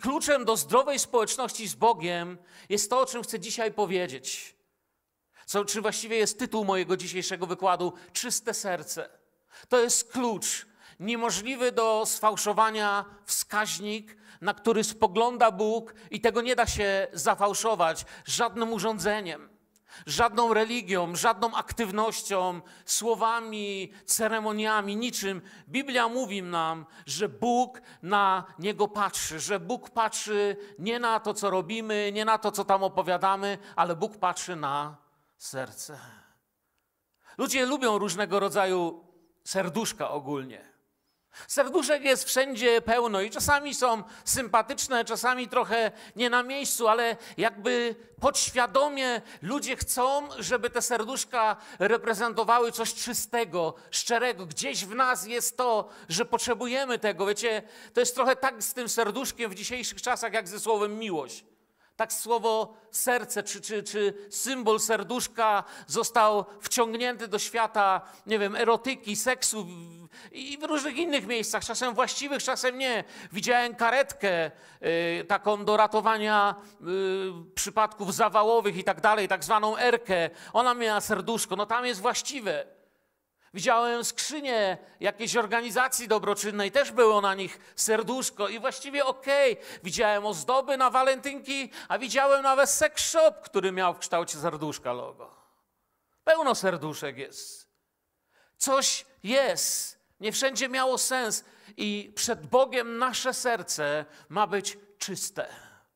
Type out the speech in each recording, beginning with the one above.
kluczem do zdrowej społeczności z Bogiem jest to, o czym chcę dzisiaj powiedzieć. Czy właściwie jest tytuł mojego dzisiejszego wykładu: czyste serce. To jest klucz, niemożliwy do sfałszowania wskaźnik, na który spogląda Bóg, i tego nie da się zafałszować żadnym urządzeniem, żadną religią, żadną aktywnością, słowami, ceremoniami, niczym. Biblia mówi nam, że Bóg na niego patrzy, że Bóg patrzy nie na to, co robimy, nie na to, co tam opowiadamy, ale Bóg patrzy na serce. Ludzie lubią różnego rodzaju serduszka ogólnie. Serduszek jest wszędzie pełno i czasami są sympatyczne, czasami trochę nie na miejscu, ale jakby podświadomie ludzie chcą, żeby te serduszka reprezentowały coś czystego, szczerego. Gdzieś w nas jest to, że potrzebujemy tego. Wiecie, to jest trochę tak z tym serduszkiem w dzisiejszych czasach, jak ze słowem miłość. Tak słowo serce czy symbol serduszka został wciągnięty do świata, nie wiem, erotyki, seksu i w różnych innych miejscach, czasem właściwych, czasem nie. Widziałem karetkę taką do ratowania przypadków zawałowych i tak dalej, tak zwaną erkę. Ona miała serduszko, no tam jest właściwe. Widziałem skrzynie jakiejś organizacji dobroczynnej, też było na nich serduszko i właściwie okej. Widziałem ozdoby na walentynki, a widziałem nawet sex shop, który miał w kształcie serduszka logo. Pełno serduszek jest. Coś jest. Nie wszędzie miało sens i przed Bogiem nasze serce ma być czyste.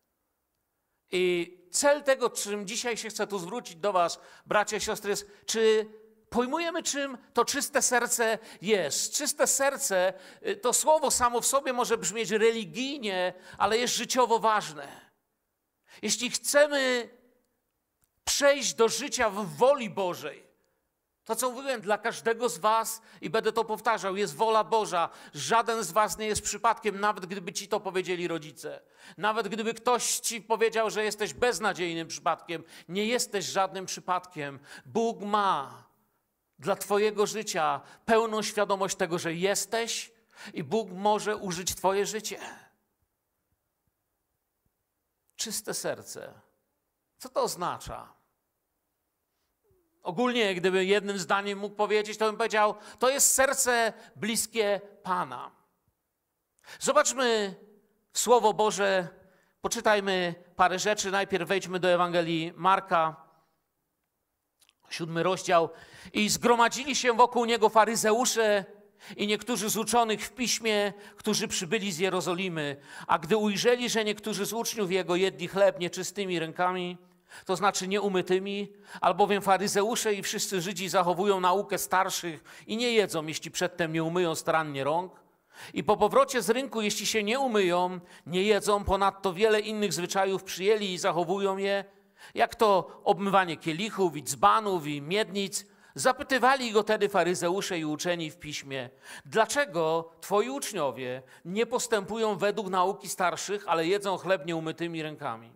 I cel tego, czym dzisiaj się chcę tu zwrócić do was, bracia i siostry, jest, czy pojmujemy, czym to czyste serce jest. Czyste serce, to słowo samo w sobie może brzmieć religijnie, ale jest życiowo ważne. Jeśli chcemy przejść do życia w woli Bożej, to co mówiłem, dla każdego z was, i będę to powtarzał, jest wola Boża. Żaden z was nie jest przypadkiem, nawet gdyby ci to powiedzieli rodzice. Nawet gdyby ktoś ci powiedział, że jesteś beznadziejnym przypadkiem. Nie jesteś żadnym przypadkiem. Bóg ma dla twojego życia pełną świadomość tego, że jesteś i Bóg może użyć twoje życie. Czyste serce. Co to oznacza? Ogólnie, gdyby jednym zdaniem mógł powiedzieć, to bym powiedział, to jest serce bliskie Pana. Zobaczmy Słowo Boże, poczytajmy parę rzeczy. Najpierw wejdźmy do Ewangelii Marka, 7 rozdział. I zgromadzili się wokół niego faryzeusze i niektórzy z uczonych w piśmie, którzy przybyli z Jerozolimy. A gdy ujrzeli, że niektórzy z uczniów jego jedli chleb nieczystymi rękami, to znaczy nieumytymi, albowiem faryzeusze i wszyscy Żydzi zachowują naukę starszych i nie jedzą, jeśli przedtem nie umyją starannie rąk. I po powrocie z rynku, jeśli się nie umyją, nie jedzą, ponadto wiele innych zwyczajów przyjęli i zachowują je, jak to obmywanie kielichów i dzbanów i miednic. Zapytywali go tedy faryzeusze i uczeni w piśmie, dlaczego twoi uczniowie nie postępują według nauki starszych, ale jedzą chleb nieumytymi rękami?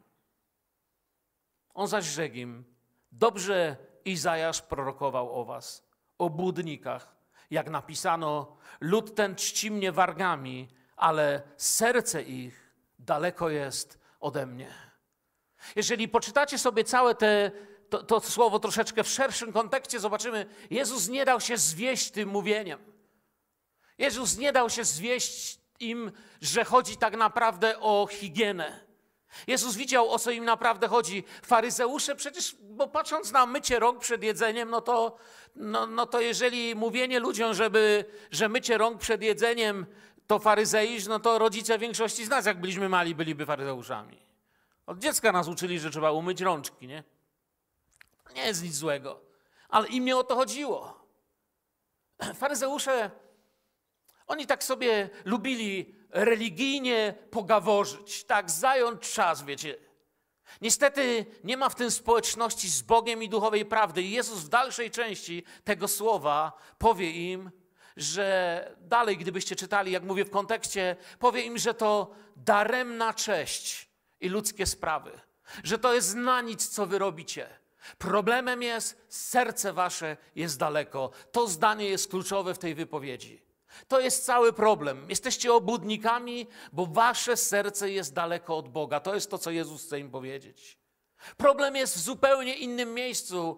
On zaś rzekł im, dobrze Izajasz prorokował o was, o błudnikach, jak napisano, lud ten czci mnie wargami, ale serce ich daleko jest ode mnie. Jeżeli poczytacie sobie całe to słowo troszeczkę w szerszym kontekście, zobaczymy, Jezus nie dał się zwieść tym mówieniem. Jezus nie dał się zwieść im, że chodzi tak naprawdę o higienę. Jezus widział, o co im naprawdę chodzi. Faryzeusze przecież, bo patrząc na mycie rąk przed jedzeniem, no to jeżeli mówienie ludziom, że mycie rąk przed jedzeniem to faryzeisz, no to rodzice większości z nas, jak byliśmy mali, byliby faryzeuszami. Od dziecka nas uczyli, że trzeba umyć rączki, nie? To nie jest nic złego. Ale im nie o to chodziło. Faryzeusze, oni tak sobie lubili religijnie pogaworzyć, tak, zająć czas, wiecie. Niestety nie ma w tym społeczności z Bogiem i duchowej prawdy. I Jezus w dalszej części tego słowa powie im, że dalej, gdybyście czytali, jak mówię w kontekście, powie im, że to daremna cześć i ludzkie sprawy. Że to jest na nic, co wy robicie. Problemem jest, serce wasze jest daleko. To zdanie jest kluczowe w tej wypowiedzi. To jest cały problem. Jesteście obłudnikami, bo wasze serce jest daleko od Boga. To jest to, co Jezus chce im powiedzieć. Problem jest w zupełnie innym miejscu.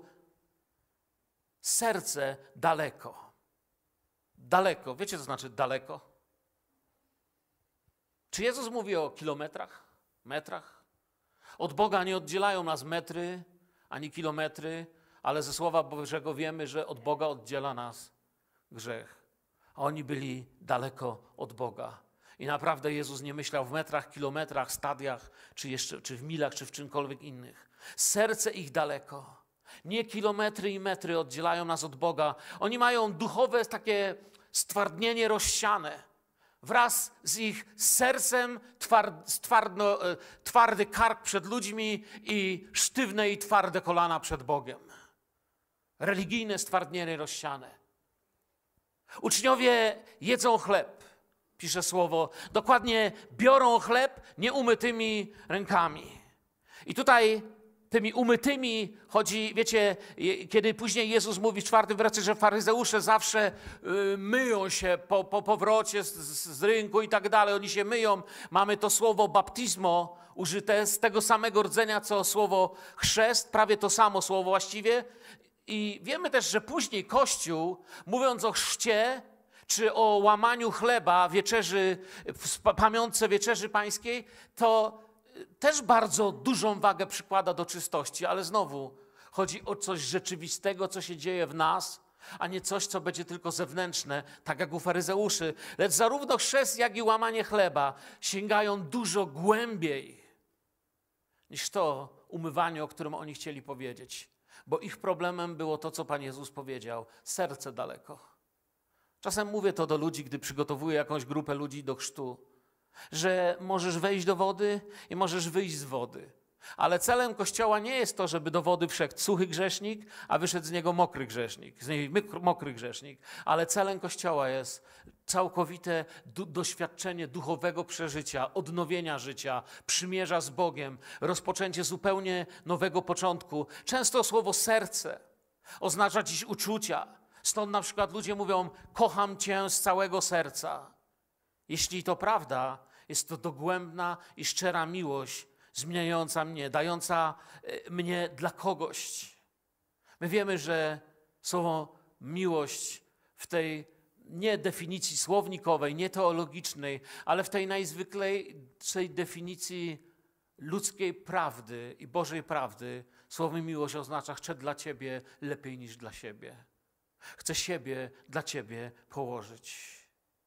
Serce daleko. Daleko. Wiecie, co znaczy daleko? Czy Jezus mówi o kilometrach, metrach? Od Boga nie oddzielają nas metry, ani kilometry, ale ze Słowa Bożego wiemy, że od Boga oddziela nas grzech. A oni byli daleko od Boga. I naprawdę Jezus nie myślał w metrach, kilometrach, stadiach, czy w milach, czy w czymkolwiek innych. Serce ich daleko. Nie kilometry i metry oddzielają nas od Boga. Oni mają duchowe takie stwardnienie rozsiane. Wraz z ich sercem twardy kark przed ludźmi i sztywne i twarde kolana przed Bogiem. Religijne stwardnienie rozsiane. Uczniowie jedzą chleb, pisze słowo. Dokładnie biorą chleb nieumytymi rękami. I tutaj tymi umytymi chodzi, wiecie, kiedy później Jezus mówi w 4 wersecie, że faryzeusze zawsze myją się po powrocie z rynku i tak dalej. Oni się myją. Mamy to słowo baptizmo użyte z tego samego rdzenia, co słowo chrzest, prawie to samo słowo właściwie. I wiemy też, że później Kościół, mówiąc o chrzcie, czy o łamaniu chleba, wieczerzy, w pamiątce wieczerzy pańskiej, to też bardzo dużą wagę przykłada do czystości, ale znowu chodzi o coś rzeczywistego, co się dzieje w nas, a nie coś, co będzie tylko zewnętrzne, tak jak u faryzeuszy. Lecz zarówno chrzest, jak i łamanie chleba sięgają dużo głębiej niż to umywanie, o którym oni chcieli powiedzieć. Bo ich problemem było to, co Pan Jezus powiedział. Serce daleko. Czasem mówię to do ludzi, gdy przygotowuję jakąś grupę ludzi do chrztu, że możesz wejść do wody i możesz wyjść z wody. Ale celem Kościoła nie jest to, żeby do wody wszedł suchy grzesznik, a wyszedł z niego mokry grzesznik, mokry grzesznik. Ale celem Kościoła jest całkowite doświadczenie duchowego przeżycia, odnowienia życia, przymierza z Bogiem, rozpoczęcie zupełnie nowego początku. Często słowo serce oznacza dziś uczucia. Stąd na przykład ludzie mówią, kocham Cię z całego serca. Jeśli to prawda, jest to dogłębna i szczera miłość, zmieniająca mnie, dająca mnie dla kogoś. My wiemy, że słowo miłość w tej nie definicji słownikowej, nie teologicznej, ale w tej najzwyklejszej definicji ludzkiej prawdy i Bożej prawdy, słowo miłość oznacza, chcę dla Ciebie lepiej niż dla siebie. Chcę siebie dla Ciebie położyć.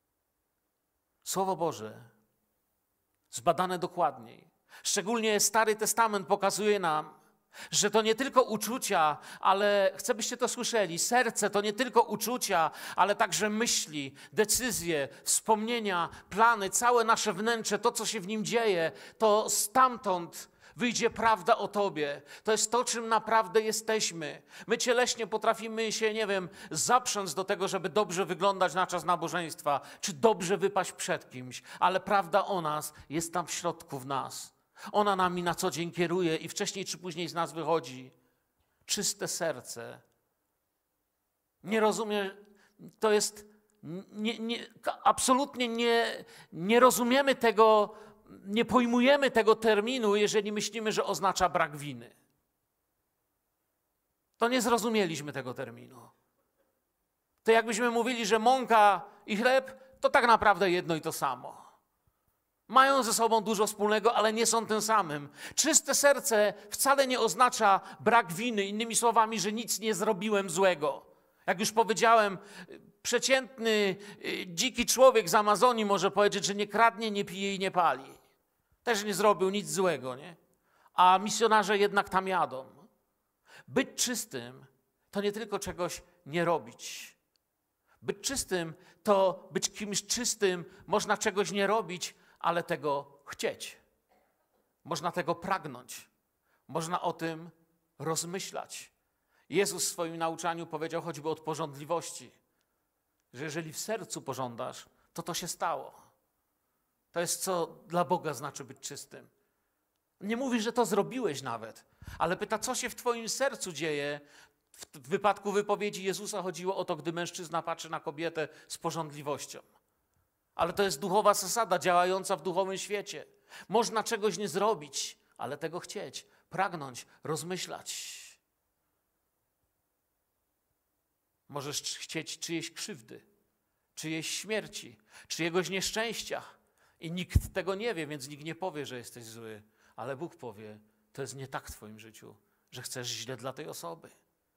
Słowo Boże, zbadane dokładniej, szczególnie Stary Testament pokazuje nam, że to nie tylko uczucia, ale chcę, byście to słyszeli, serce to nie tylko uczucia, ale także myśli, decyzje, wspomnienia, plany, całe nasze wnętrze, to, co się w nim dzieje, to stamtąd wyjdzie prawda o Tobie. To jest to, czym naprawdę jesteśmy. My cieleśnie potrafimy się, nie wiem, zaprząc do tego, żeby dobrze wyglądać na czas nabożeństwa, czy dobrze wypaść przed kimś, ale prawda o nas jest tam w środku w nas. Ona nami na co dzień kieruje i wcześniej czy później z nas wychodzi. Czyste serce. Nie rozumie, to jest, absolutnie nie rozumiemy tego, nie pojmujemy tego terminu, jeżeli myślimy, że oznacza brak winy. To nie zrozumieliśmy tego terminu. To jakbyśmy mówili, że mąka i chleb to tak naprawdę jedno i to samo. Mają ze sobą dużo wspólnego, ale nie są tym samym. Czyste serce wcale nie oznacza brak winy, innymi słowami, że nic nie zrobiłem złego. Jak już powiedziałem, przeciętny, dziki człowiek z Amazonii może powiedzieć, że nie kradnie, nie pije i nie pali. Też nie zrobił nic złego, nie? A misjonarze jednak tam jadą. Być czystym to nie tylko czegoś nie robić. Być czystym to być kimś czystym, można czegoś nie robić, ale tego chcieć. Można tego pragnąć. Można o tym rozmyślać. Jezus w swoim nauczaniu powiedział choćby od pożądliwości, że jeżeli w sercu pożądasz, to się stało. To jest, co dla Boga znaczy być czystym. Nie mówi, że to zrobiłeś nawet, ale pyta, co się w twoim sercu dzieje, W wypadku wypowiedzi Jezusa chodziło o to, gdy mężczyzna patrzy na kobietę z pożądliwością. Ale to jest duchowa zasada działająca w duchowym świecie. Można czegoś nie zrobić, ale tego chcieć, pragnąć, rozmyślać. Możesz chcieć czyjejś krzywdy, czyjejś śmierci, czyjegoś nieszczęścia. I nikt tego nie wie, więc nikt nie powie, że jesteś zły. Ale Bóg powie, to jest nie tak w twoim życiu, że chcesz źle dla tej osoby.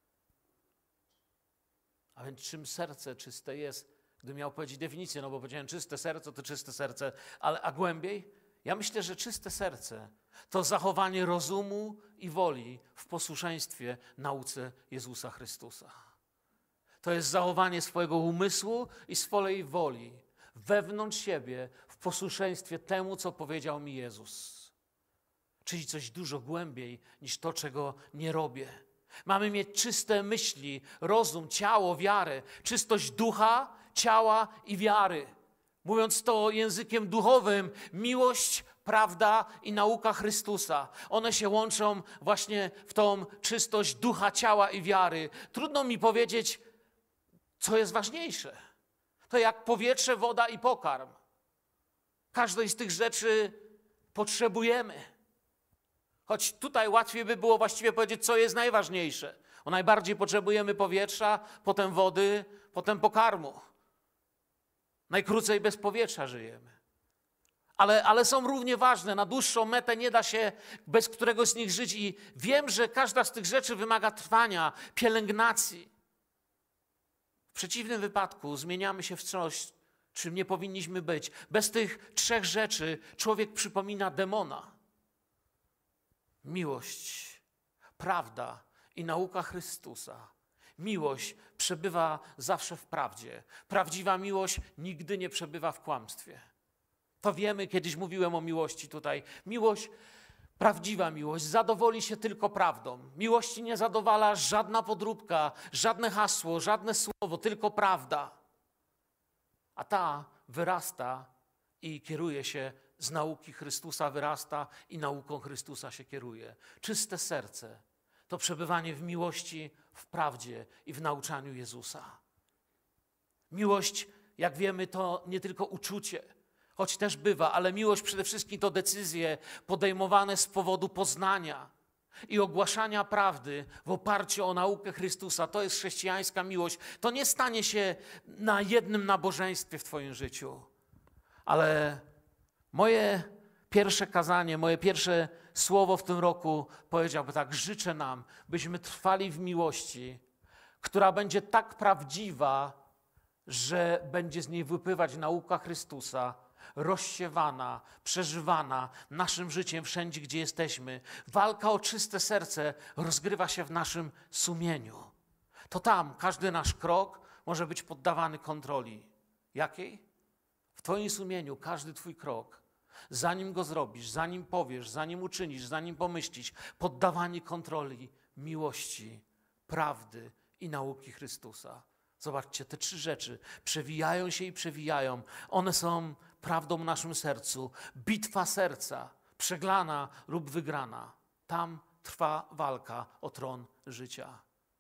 A więc czym serce czyste jest? Gdybym miał powiedzieć definicję, no bo powiedziałem czyste serce, to czyste serce, a głębiej? Ja myślę, że czyste serce to zachowanie rozumu i woli w posłuszeństwie nauce Jezusa Chrystusa. To jest zachowanie swojego umysłu i swojej woli wewnątrz siebie w posłuszeństwie temu, co powiedział mi Jezus. Czyli coś dużo głębiej niż to, czego nie robię. Mamy mieć czyste myśli, rozum, ciało, wiarę, czystość ducha, ciała i wiary. Mówiąc to językiem duchowym, miłość, prawda i nauka Chrystusa. One się łączą właśnie w tą czystość ducha, ciała i wiary. Trudno mi powiedzieć, co jest ważniejsze. To jak powietrze, woda i pokarm. Każdej z tych rzeczy potrzebujemy. Choć tutaj łatwiej by było właściwie powiedzieć, co jest najważniejsze. Bo najbardziej potrzebujemy powietrza, potem wody, potem pokarmu. Najkrócej bez powietrza żyjemy. Ale są równie ważne. Na dłuższą metę nie da się bez któregoś z nich żyć. I wiem, że każda z tych rzeczy wymaga trwania, pielęgnacji. W przeciwnym wypadku zmieniamy się w coś, czym nie powinniśmy być. Bez tych trzech rzeczy człowiek przypomina demona. Miłość, prawda i nauka Chrystusa. Miłość przebywa zawsze w prawdzie. Prawdziwa miłość nigdy nie przebywa w kłamstwie. To wiemy, kiedyś mówiłem o miłości tutaj. Miłość, prawdziwa miłość zadowoli się tylko prawdą. Miłości nie zadowala żadna podróbka, żadne hasło, żadne słowo, tylko prawda. A ta wyrasta i kieruje się z nauki Chrystusa, wyrasta i nauką Chrystusa się kieruje. Czyste serce to przebywanie w miłości, w prawdzie i w nauczaniu Jezusa. Miłość, jak wiemy, to nie tylko uczucie, choć też bywa, ale miłość przede wszystkim to decyzje podejmowane z powodu poznania i ogłaszania prawdy w oparciu o naukę Chrystusa. To jest chrześcijańska miłość. To nie stanie się na jednym nabożeństwie w twoim życiu, ale moje pierwsze kazanie, moje pierwsze słowo w tym roku powiedziałby tak: życzę nam, byśmy trwali w miłości, która będzie tak prawdziwa, że będzie z niej wypływać nauka Chrystusa, rozsiewana, przeżywana naszym życiem wszędzie, gdzie jesteśmy. Walka o czyste serce rozgrywa się w naszym sumieniu. To tam każdy nasz krok może być poddawany kontroli. Jakiej? W twoim sumieniu każdy twój krok, zanim go zrobisz, zanim powiesz, zanim uczynisz, zanim pomyślisz, poddawani kontroli miłości, prawdy i nauki Chrystusa. Zobaczcie, te trzy rzeczy przewijają się i przewijają. One są prawdą w naszym sercu. Bitwa serca, przegrana lub wygrana. Tam trwa walka o tron życia.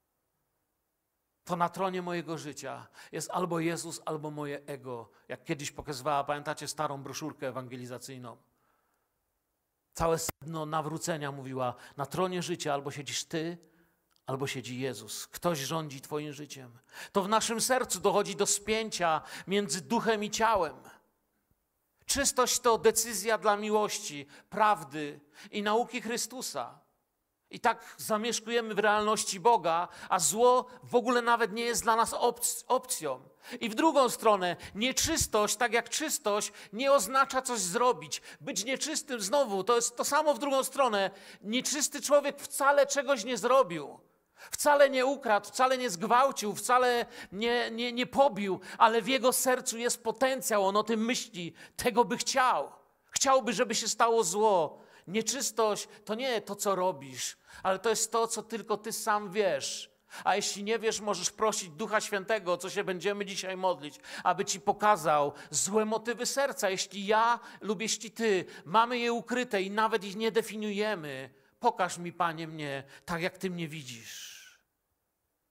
To na tronie mojego życia jest albo Jezus, albo moje ego. Jak kiedyś pokazywała, pamiętacie starą broszurkę ewangelizacyjną? Całe sedno nawrócenia mówiła, na tronie życia albo siedzisz ty, albo siedzi Jezus. Ktoś rządzi twoim życiem. To w naszym sercu dochodzi do spięcia między duchem i ciałem. Czystość to decyzja dla miłości, prawdy i nauki Chrystusa. I tak zamieszkujemy w realności Boga, a zło w ogóle nawet nie jest dla nas opcją. I w drugą stronę, nieczystość, tak jak czystość, nie oznacza coś zrobić. Być nieczystym znowu, to jest to samo w drugą stronę. Nieczysty człowiek wcale czegoś nie zrobił. Wcale nie ukradł, wcale nie zgwałcił, wcale nie pobił, ale w jego sercu jest potencjał, on o tym myśli, tego by chciał. Chciałby, żeby się stało zło. Nieczystość to nie to, co robisz, ale to jest to, co tylko ty sam wiesz. A jeśli nie wiesz, możesz prosić Ducha Świętego, o co się będziemy dzisiaj modlić, aby ci pokazał złe motywy serca. Jeśli ja lub jeśli ty mamy je ukryte i nawet ich nie definiujemy, pokaż mi, Panie, mnie tak, jak ty mnie widzisz.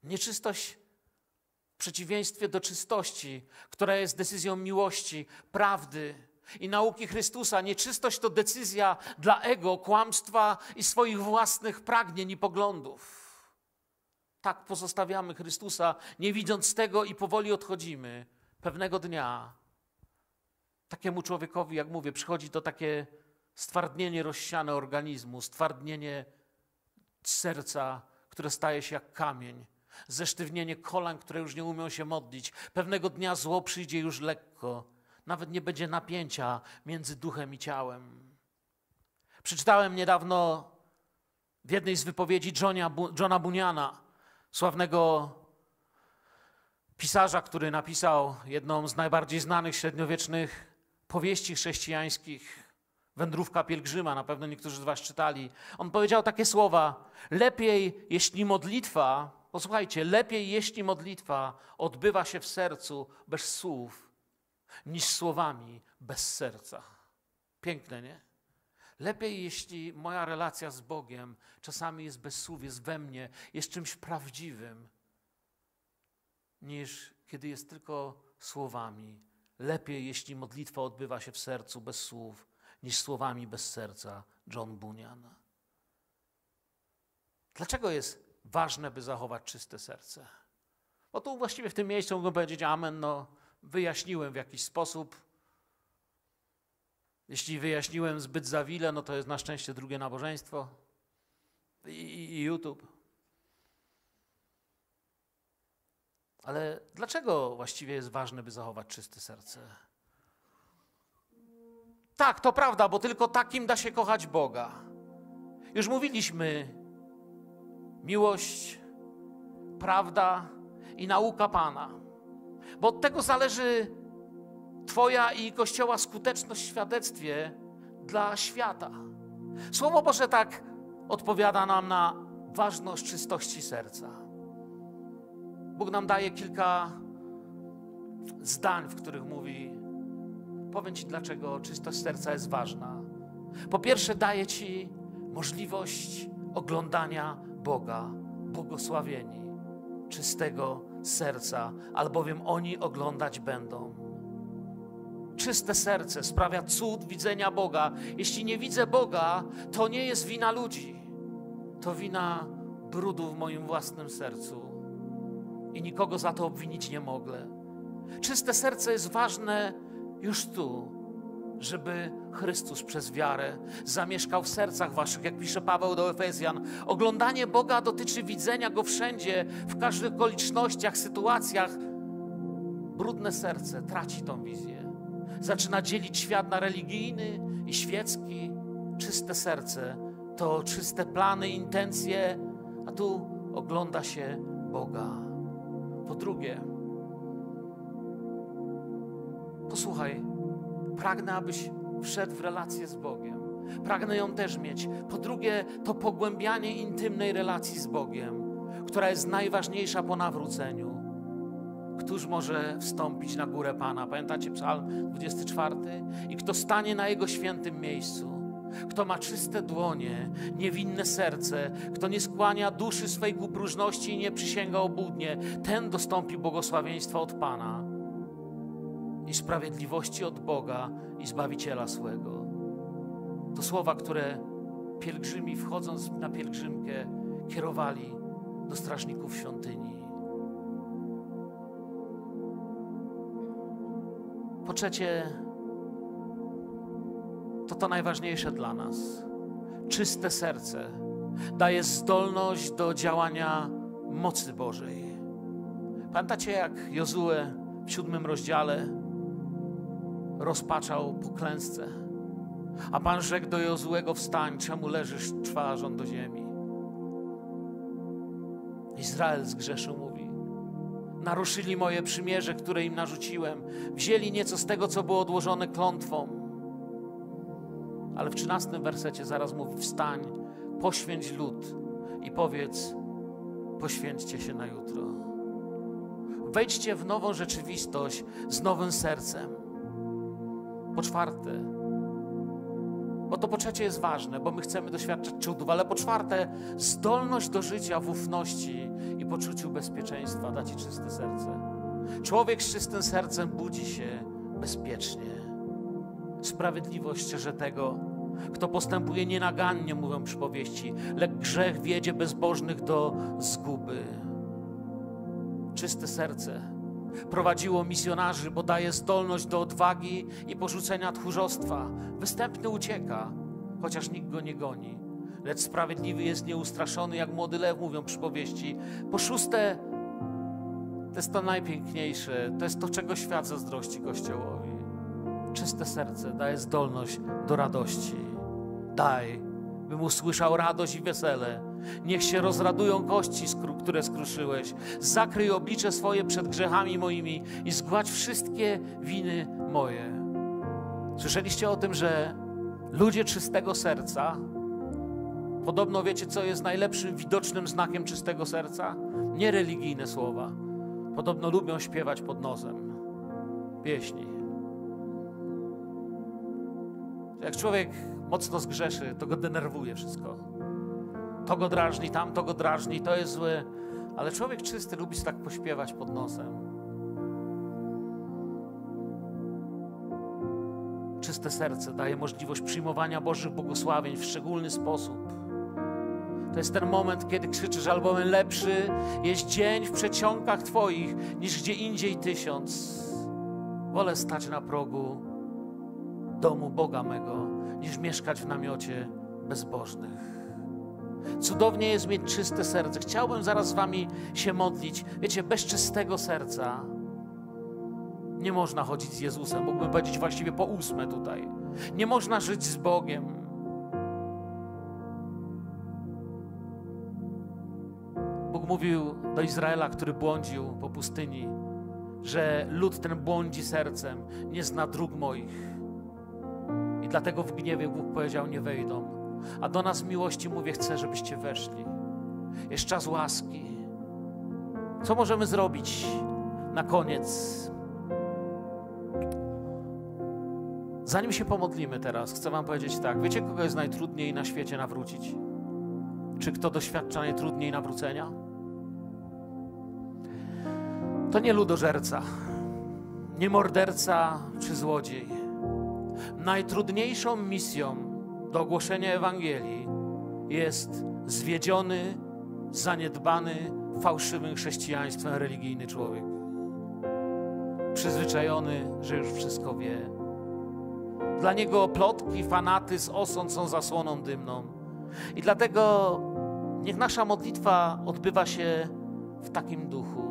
Nieczystość w przeciwieństwie do czystości, która jest decyzją miłości, prawdy i nauki Chrystusa. Nieczystość to decyzja dla ego, kłamstwa i swoich własnych pragnień i poglądów. Tak pozostawiamy Chrystusa, nie widząc tego i powoli odchodzimy. Pewnego dnia takiemu człowiekowi, jak mówię, przychodzi to takie stwardnienie rozsiane organizmu, stwardnienie serca, które staje się jak kamień, zesztywnienie kolan, które już nie umią się modlić. Pewnego dnia zło przyjdzie już lekko, nawet nie będzie napięcia między duchem i ciałem. Przeczytałem niedawno w jednej z wypowiedzi Johna Bunyana, sławnego pisarza, który napisał jedną z najbardziej znanych średniowiecznych powieści chrześcijańskich, Wędrówka pielgrzyma, na pewno niektórzy z was czytali. On powiedział takie słowa: lepiej, jeśli modlitwa, posłuchajcie, lepiej, jeśli modlitwa odbywa się w sercu bez słów, niż słowami bez serca. Piękne, nie? Lepiej, jeśli moja relacja z Bogiem czasami jest bez słów, jest we mnie, jest czymś prawdziwym, niż kiedy jest tylko słowami. Lepiej, jeśli modlitwa odbywa się w sercu bez słów, niż słowami bez serca. John Bunyan. Dlaczego jest ważne, by zachować czyste serce? Bo tu właściwie w tym miejscu mogę powiedzieć amen, no wyjaśniłem w jakiś sposób. Jeśli wyjaśniłem zbyt zawile, no to jest na szczęście drugie nabożeństwo i YouTube. Ale dlaczego właściwie jest ważne, by zachować czyste serce? Tak, to prawda, bo tylko takim da się kochać Boga. Już mówiliśmy, miłość, prawda i nauka Pana. Bo od tego zależy Twoja i Kościoła skuteczność w świadectwie dla świata. Słowo Boże tak odpowiada nam na ważność czystości serca. Bóg nam daje kilka zdań, w których mówi: powiem Ci, dlaczego czystość serca jest ważna. Po pierwsze, daje Ci możliwość oglądania Boga, błogosławieni, czystego serca, albowiem oni oglądać będą. Czyste serce sprawia cud widzenia Boga. Jeśli nie widzę Boga, to nie jest wina ludzi. To wina brudu w moim własnym sercu. I nikogo za to obwinić nie mogę. Czyste serce jest ważne już tu, żeby Chrystus przez wiarę zamieszkał w sercach waszych, jak pisze Paweł do Efezjan. Oglądanie Boga dotyczy widzenia Go wszędzie, w każdych okolicznościach, sytuacjach. Brudne serce traci tą wizję. Zaczyna dzielić świat na religijny i świecki. Czyste serce to czyste plany, intencje, a tu ogląda się Boga. Po drugie, posłuchaj, pragnę, abyś wszedł w relację z Bogiem. Pragnę ją też mieć. Po drugie, to pogłębianie intymnej relacji z Bogiem, która jest najważniejsza po nawróceniu. Któż może wstąpić na górę Pana? Pamiętacie Psalm 24? I kto stanie na Jego świętym miejscu? Kto ma czyste dłonie, niewinne serce, kto nie skłania duszy swej ku próżności i nie przysięga obłudnie, ten dostąpi błogosławieństwa od Pana i sprawiedliwości od Boga i Zbawiciela swego. To słowa, które pielgrzymi, wchodząc na pielgrzymkę, kierowali do strażników świątyni. Po trzecie, to najważniejsze dla nas. Czyste serce daje zdolność do działania mocy Bożej. Pamiętacie, jak Jozue w 7 rozdziale rozpaczał po klęsce, a Pan rzekł do Jozuego: wstań, czemu leżysz twarzą do ziemi? Izrael zgrzeszył, mówi. Naruszyli moje przymierze, które im narzuciłem. Wzięli nieco z tego, co było odłożone klątwą. Ale w 13 wersecie zaraz mówi: wstań, poświęć lud i powiedz: poświęćcie się na jutro. Wejdźcie w nową rzeczywistość z nowym sercem. Po czwarte, Bo to po trzecie jest ważne, bo my chcemy doświadczać cudów, ale po czwarte, zdolność do życia w ufności i poczuciu bezpieczeństwa da ci czyste serce. Człowiek z czystym sercem budzi się bezpiecznie. Sprawiedliwość szczerze tego, kto postępuje nienagannie, mówią przypowieści, lecz grzech wiedzie bezbożnych do zguby. Czyste serce prowadziło misjonarzy, bo daje zdolność do odwagi i porzucenia tchórzostwa. Występny ucieka, chociaż nikt go nie goni, lecz sprawiedliwy jest nieustraszony, jak młody lew, mówią przypowieści. Po szóste, to jest to najpiękniejsze, to jest to, czego świat zazdrości Kościołowi. Czyste serce daje zdolność do radości. Daj, bym usłyszał radość i wesele. Niech się rozradują kości, które skruszyłeś. Zakryj oblicze swoje przed grzechami moimi i zgładź wszystkie winy moje. Słyszeliście o tym, że ludzie czystego serca, podobno wiecie, co jest najlepszym widocznym znakiem czystego serca? Nie religijne słowa. Podobno lubią śpiewać pod nosem pieśni. Jak człowiek mocno zgrzeszy, to go denerwuje wszystko. To go drażni, tamto go drażni, to jest złe. Ale człowiek czysty lubi się tak pośpiewać pod nosem. Czyste serce daje możliwość przyjmowania Bożych błogosławień w szczególny sposób. To jest ten moment, kiedy krzyczysz albowiem lepszy jest dzień w przeciągach Twoich niż gdzie indziej 1000. Wolę stać na progu domu Boga mego, niż mieszkać w namiocie bezbożnych. Cudownie jest mieć czyste serce. Chciałbym zaraz z wami się modlić. Wiecie, bez czystego serca nie można chodzić z Jezusem. Mógłbym powiedzieć właściwie po 8 tutaj. Nie można żyć z Bogiem. Bóg mówił do Izraela, który błądził po pustyni, że lud ten błądzi sercem, nie zna dróg moich. I dlatego w gniewie Bóg powiedział, nie wejdą. A do nas w miłości mówię, chcę, żebyście weszli. Jest czas łaski. Co możemy zrobić na koniec? Zanim się pomodlimy teraz, chcę wam powiedzieć tak. Wiecie, kogo jest najtrudniej na świecie nawrócić? Czy kto doświadcza najtrudniej nawrócenia? To nie ludożerca, nie morderca czy złodziej. Najtrudniejszą misją do ogłoszenia Ewangelii jest zwiedziony, zaniedbany fałszywym chrześcijaństwem religijny człowiek. Przyzwyczajony, że już wszystko wie. Dla niego plotki, fanatyzm, osąd są zasłoną dymną. I dlatego niech nasza modlitwa odbywa się w takim duchu.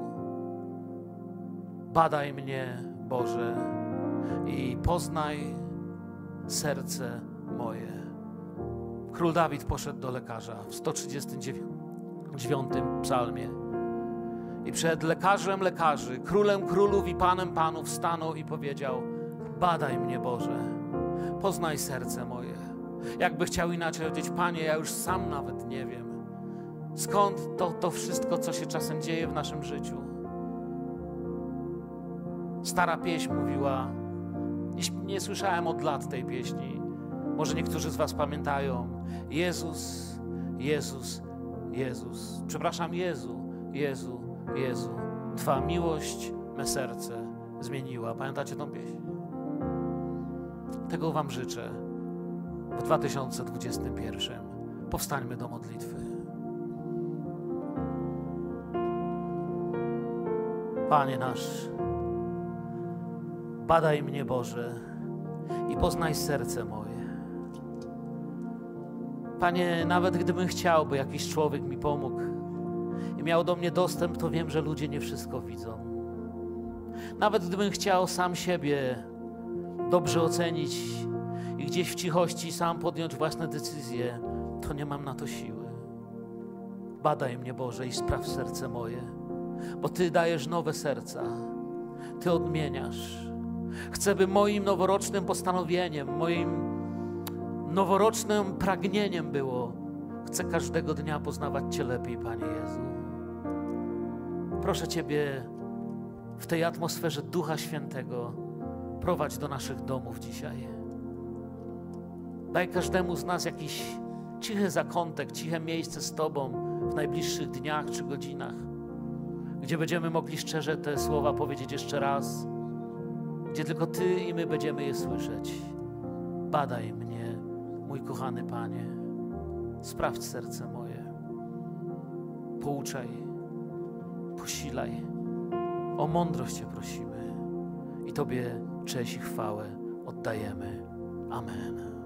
Badaj mnie, Boże, i poznaj serce moje. Król Dawid poszedł do lekarza w 139 psalmie i przed lekarzem lekarzy, królem królów i panem panów stanął i powiedział: badaj mnie, Boże, poznaj serce moje. Jakby chciał inaczej powiedzieć: Panie, ja już sam nawet nie wiem, skąd to wszystko, co się czasem dzieje w naszym życiu. Stara pieśń mówiła, nie słyszałem od lat tej pieśni, może niektórzy z was pamiętają: Jezus, Jezus, Jezus. Przepraszam, Jezu, Jezu, Jezu. Twa miłość me serce zmieniła. Pamiętacie tą pieśń? Tego wam życzę w 2021. Powstańmy do modlitwy. Panie nasz, badaj mnie, Boże, i poznaj serce moje. Panie, nawet gdybym chciał, by jakiś człowiek mi pomógł i miał do mnie dostęp, to wiem, że ludzie nie wszystko widzą. Nawet gdybym chciał sam siebie dobrze ocenić i gdzieś w cichości sam podjąć własne decyzje, to nie mam na to siły. Badaj mnie, Boże, i sprawdź serce moje, bo Ty dajesz nowe serca. Ty odmieniasz. Chcę, by moim noworocznym postanowieniem, moim noworocznym pragnieniem było: chcę każdego dnia poznawać Cię lepiej, Panie Jezu. Proszę Ciebie, w tej atmosferze Ducha Świętego prowadź do naszych domów dzisiaj. Daj każdemu z nas jakiś cichy zakątek, ciche miejsce z Tobą w najbliższych dniach czy godzinach, gdzie będziemy mogli szczerze te słowa powiedzieć jeszcze raz, gdzie tylko Ty i my będziemy je słyszeć. Badaj mnie, mój kochany Panie, sprawdź serce moje, pouczaj, posilaj, o mądrość Cię prosimy i Tobie cześć i chwałę oddajemy. Amen.